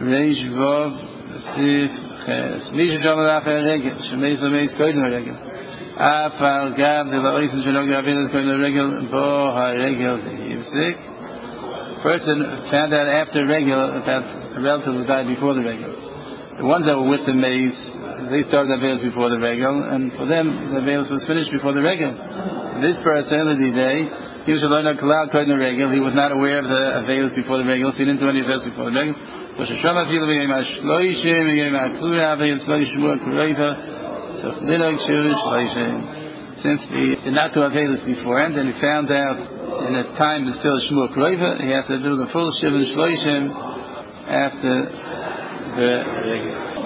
Reish Vav Sif Ches. Misha Shamalach HaRegel. Shemeis Lameis Koydem HaRegel. Afal Gav De La'oisim Shalog Yavinas Koydem HaRegel Bo HaRegel Yivsik. Person found out after Regel about a relative who died before the Regel. The ones that were with the maze, they started the Avelis before the Regel, and for them, the Avelis was finished before the Regel. This person, the day, he was alone on Kalal Koyd the Regel. He was not aware of the Avelis before the Regel, so he didn't do any Avelis before the Regel. So, since he did not do Avelis beforehand, and he found out in a time it's still Shmuel Kroiva, he has to do the full Shiv and Shloishim after the Regel.